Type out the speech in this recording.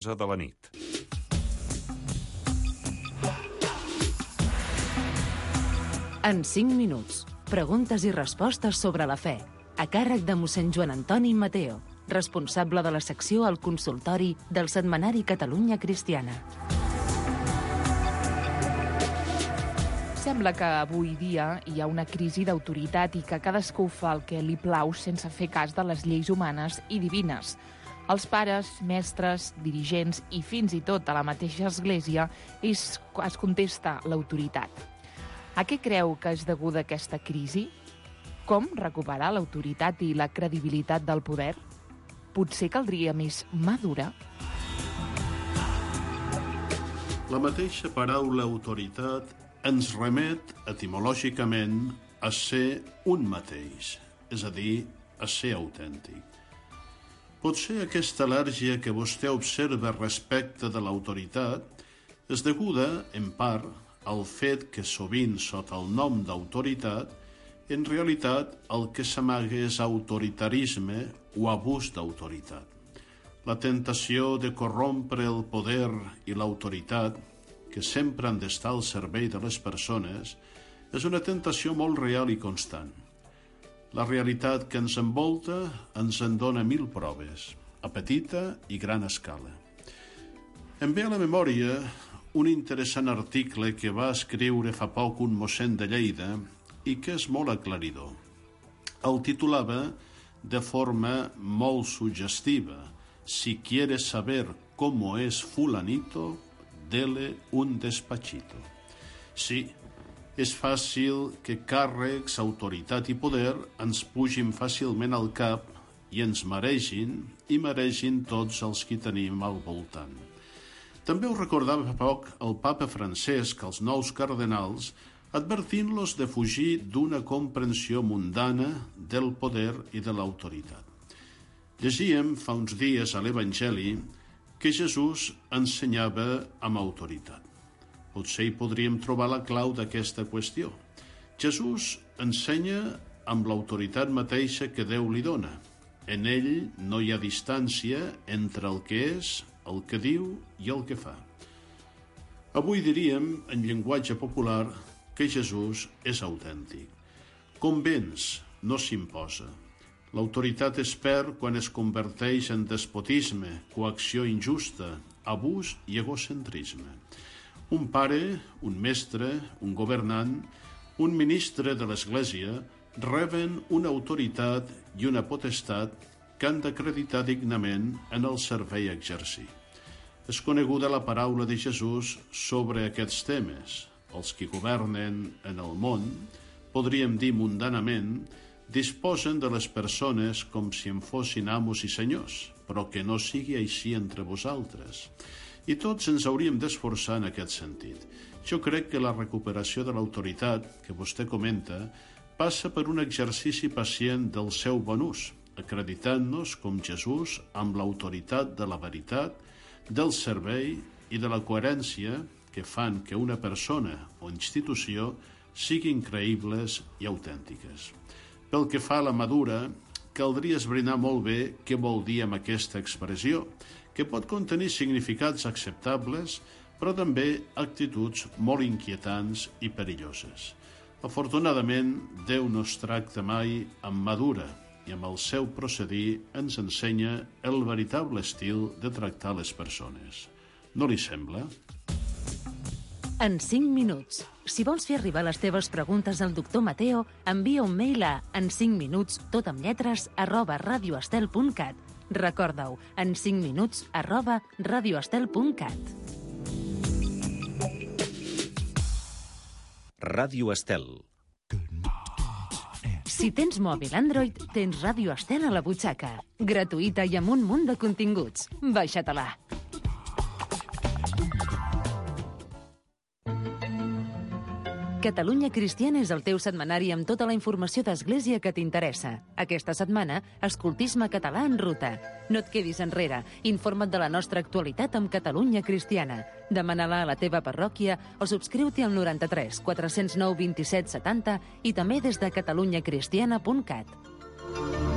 de la nit. En 5 minuts, preguntes i respostes sobre la fe, a càrrec de mossèn Joan Antoni Mateo, responsable de la secció al consultori del setmanari Catalunya Cristiana. Sembla que avui dia hi ha una crisi d'autoritat i que cadascú fa el que li plau sense fer cas de les lleis humanes i divines. Els pares, mestres, dirigents i fins i tot a la mateixa església es contesta l'autoritat. A què creu que és deguda aquesta crisi? Com recuperar l'autoritat i la credibilitat del poder? Potser caldria més mà dura? La mateixa paraula autoritat ens remet etimològicament a ser un mateix, és a dir, a ser autèntic. Potser aquesta al·lèrgia que vostè observa respecte de l'autoritat és deguda, en part, al fet que sovint, sota el nom d'autoritat, en realitat el que s'amaga és autoritarisme o abús d'autoritat. La tentació de corrompre el poder i l'autoritat, que sempre han d'estar al servei de les persones, és una tentació molt real i constant. La realitat que ens envolta ens en dona 1000 proves, a petita i gran escala. Em ve a la memòria un interessant article que va escriure fa poc un mossèn de Lleida i que és molt aclaridor. El titulava de forma molt suggestiva: «Si quieres saber cómo es fulanito, dele un despachito». Sí, és fàcil que càrrecs, autoritat i poder ens pugin fàcilment al cap i ens maregin tots els que tenim al voltant. També ho recordava fa poc el papa Francesc als nous cardenals, advertint-los de fugir d'una comprensió mundana del poder i de l'autoritat. Llegíem fa uns dies a l'Evangeli que Jesús ensenyava amb autoritat. Potser hi podríem trobar la clau d'aquesta qüestió. Jesús ensenya amb l'autoritat mateixa que Déu li dona. En ell no hi ha distància entre el que és, el que diu i el que fa. Avui diríem, en llenguatge popular, que Jesús és autèntic. Convenç, no s'imposa. L'autoritat es perd quan es converteix en despotisme, coacció injusta, abús i egocentrisme. Un pare, un mestre, un governant, un ministre de l'Església reben una autoritat i una potestat que han d'acreditar dignament en el servei a exercir. És coneguda la paraula de Jesús sobre aquests temes. Els que governen en el món, podríem dir mundanament, disposen de les persones com si en fossin amos i senyors, però que no sigui així entre vosaltres. I tots ens hauríem d'esforçar en aquest sentit. Jo crec que la recuperació de l'autoritat que vostè comenta passa per un exercici pacient del seu bon ús, acreditant-nos com Jesús amb l'autoritat de la veritat, del servei i de la coherència que fan que una persona o institució siguin creïbles i autèntiques. Pel que fa a la madura, caldria esbrinar molt bé què vol dir amb aquesta expressió, que pot contenir significats acceptables, però també actituds molt inquietants i perilloses. Afortunadament, Déu no es tracta mai amb madura i amb el seu procedir ens ensenya el veritable estil de tractar les persones. No li sembla? En 5 minuts. Si vols fer arribar les teves preguntes al doctor Mateo, envia un mail a en5minuts, tot amb lletres, @radioestel.cat. Recorda-ho, en 5 minuts, @radioestel.cat. Ràdio Estel. Si tens mòbil Android, tens Ràdio Estel a la butxaca. Gratuïta i amb un munt de continguts. Baixa-te-la. Catalunya Cristiana és el teu setmanari amb tota la informació d'Església que t'interessa. Aquesta setmana, escoltisme català en ruta. No et quedis enrere. Informa't de la nostra actualitat amb Catalunya Cristiana. Demana-la a la teva parròquia o subscriu-t'hi al 93 409 27 70 i també des de catalunyacristiana.cat.